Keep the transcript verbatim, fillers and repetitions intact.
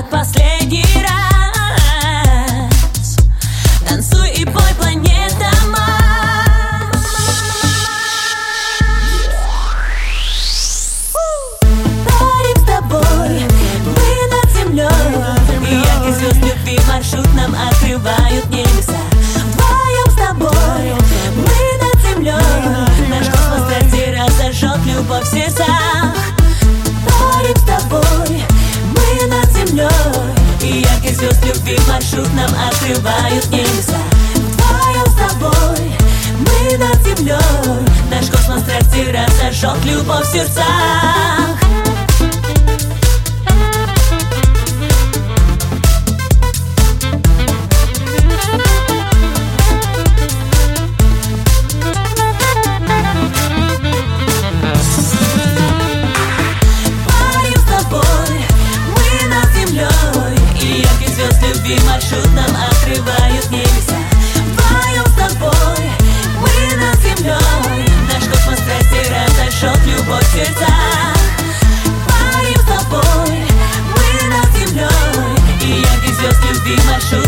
последний раз. Танцуй и пой, планета Марс. Парим с тобой, мы над землей, и яркий звезд любви маршрут нам открывают небеса. Вдвоем с тобой, мы над землей, наш космос трассера зажжет любовь в сердцах. Парим с тобой, мы над землей, и яркий звезд любви маршрут нам открывают небеса. Вдвоем с тобой, мы над землей, наш космос трассера зажжет любовь в сердцах. Любви маршрут нам открывают небеса. Вдвоем с тобой, мы над землей, наш космос трассера зажжет любовь в сердцах. Парим с тобой, мы над землей, и яркий звезд любви маршрут